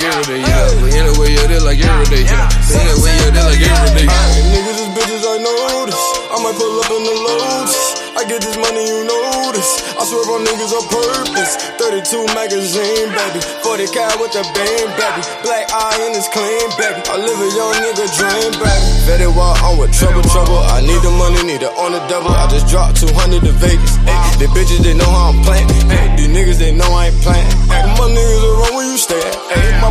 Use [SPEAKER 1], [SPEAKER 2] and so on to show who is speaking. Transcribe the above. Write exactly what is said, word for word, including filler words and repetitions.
[SPEAKER 1] every day, yeah. But anyway, yeah, they like every day, yeah. But anyway, yeah, they like every day.
[SPEAKER 2] Niggas is bitches, I know this. I might pull up in the Lotus. I get this money, you know this. I swear on niggas on purpose. thirty-two magazine, baby. forty cal with the beam, baby. Black eye and it's clean, baby. I live a young nigga dream, baby. Fetty while I'm with trouble, trouble. I need the money, need it on the double. I just dropped two hundred to Vegas. Ay, the bitches, they know how I'm playing. Ay, these niggas, they know I ain't playing. Ay, my niggas are wrong where you stay at. Ay, my